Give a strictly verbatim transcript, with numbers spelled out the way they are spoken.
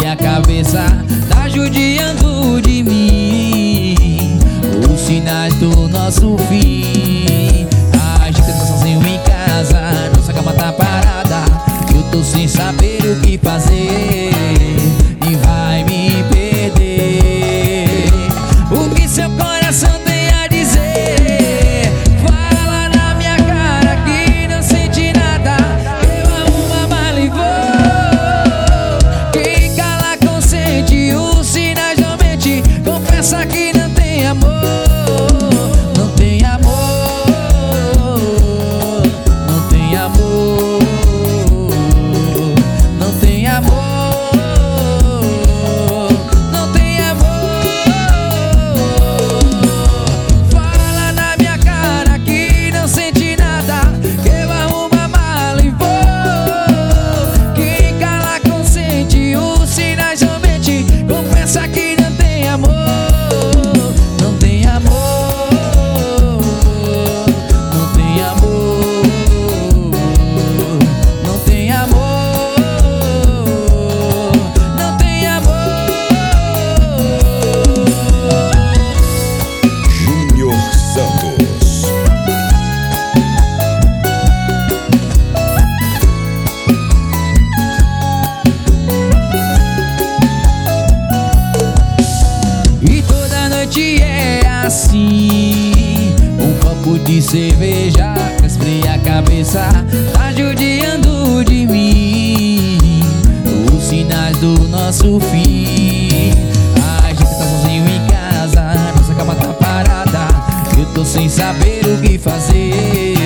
esfria a cabeça, tá judiando de mim. Os sinais do nosso fim. A gente tá sozinho em casa, nossa cama tá parada. Eu tô sem saber o que fazer e vai me perder. O que seu coração tem a dizer? Fala na minha cara que não sente nada. Eu arrumo a mala e vou. Quem cala consente, os sinais não mente. Confessa que não tem amor. Não tem amor. Não tem amor. Não tem amor. Não tem amor. Fala na minha cara que não sente nada. Que eu arrumo a mala e vou. Quem cala consente, os sinais não mente. Confessa que não tem amor. Não tem amor. Não tem amor. Não tem amor. Não tem amor. Júnior Santos. E toda noite é assim. Um copo de cerveja pra esfriar a cabeça, tá judiando de mim. Os sinais do nosso fim. A gente tá sozinho em casa, nossa cama tá parada. Eu tô sem saber o que fazer